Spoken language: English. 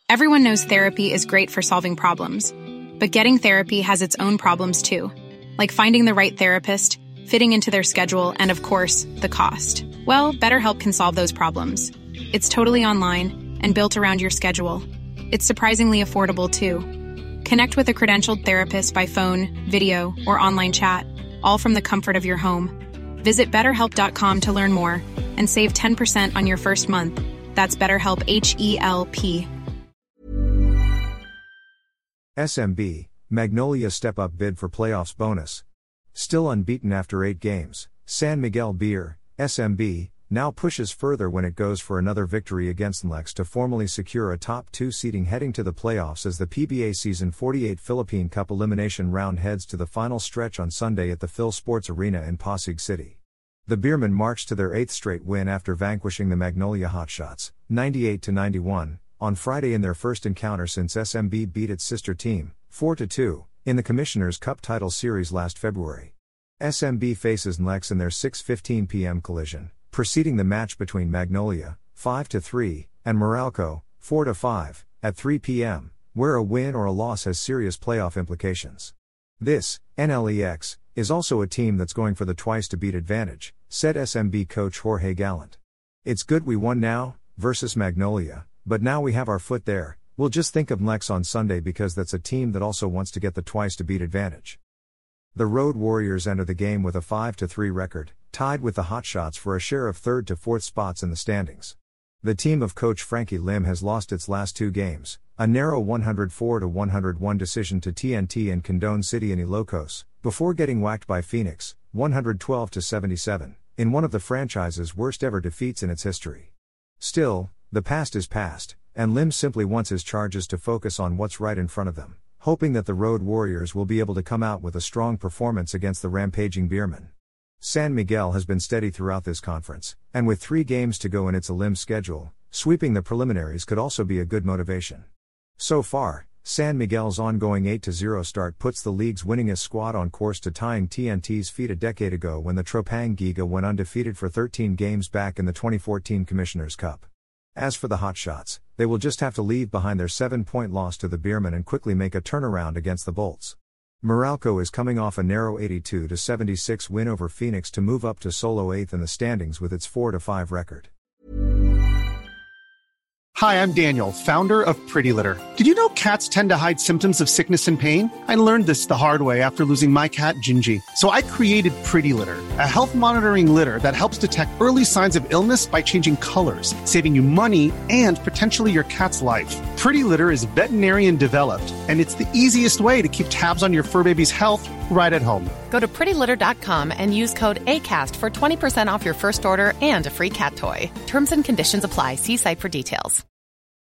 Everyone knows therapy is great for solving problems, but getting therapy has its own problems too, like finding the right therapist, fitting into their schedule, and of course, the cost. Well, BetterHelp can solve those problems. It's totally online and built around your schedule. It's surprisingly affordable too. Connect with a credentialed therapist by phone, video, or online chat, all from the comfort of your home. Visit BetterHelp.com to learn more and save 10% on your first month. That's BetterHelp, H-E-L-P. SMB, Magnolia step-up bid for playoffs bonus. Still unbeaten after 8 games, San Miguel Beer, SMB, now pushes further when it goes for another victory against NLEX to formally secure a top 2 seeding heading to the playoffs as the PBA Season 48 Philippine Cup elimination round heads to the final stretch on Sunday at the Phil Sports Arena in Pasig City. The Beermen marched to their 8th straight win after vanquishing the Magnolia Hotshots, 98-91, on Friday in their first encounter since SMB beat its sister team, 4-2, in the Commissioner's Cup title series last February. SMB faces NLEX in their 6:15 p.m. collision, preceding the match between Magnolia, 5-3, and Meralco, 4-5, at 3 p.m., where a win or a loss has serious playoff implications. This, NLEX, is also a team that's going for the twice-to-beat advantage, said SMB coach Jorge Gallant. It's good we won now, versus Magnolia, but now we have our foot there, we'll just think of NLEX on Sunday because that's a team that also wants to get the twice-to-beat advantage. The Road Warriors enter the game with a 5-3 record, tied with the Hotshots for a share of 3rd to 4th spots in the standings. The team of coach Frankie Lim has lost its last 2 games, a narrow 104-101 decision to TNT and Condon City in Ilocos, before getting whacked by Phoenix, 112-77, in one of the franchise's worst ever defeats in its history. Still, the past is past, and Lim simply wants his charges to focus on what's right in front of them, hoping that the Road Warriors will be able to come out with a strong performance against the rampaging Beermen. San Miguel has been steady throughout this conference, and with 3 games to go in its Lim schedule, sweeping the preliminaries could also be a good motivation. So far, San Miguel's ongoing 8-0 start puts the league's winningest squad on course to tying TNT's feat a decade ago when the Tropang Giga went undefeated for 13 games back in the 2014 Commissioner's Cup. As for the Hotshots, they will just have to leave behind their 7-point loss to the Beermen and quickly make a turnaround against the Bolts. Meralco is coming off a narrow 82-76 win over Phoenix to move up to solo 8th in the standings with its 4-5 record. Hi, I'm Daniel, founder of Pretty Litter. Did you know cats tend to hide symptoms of sickness and pain? I learned this the hard way after losing my cat, Gingy. So I created Pretty Litter, a health monitoring litter that helps detect early signs of illness by changing colors, saving you money and potentially your cat's life. Pretty Litter is veterinarian developed, and it's the easiest way to keep tabs on your fur baby's health right at home. Go to prettylitter.com and use code ACAST for 20% off your first order and a free cat toy. Terms and conditions apply. See site for details.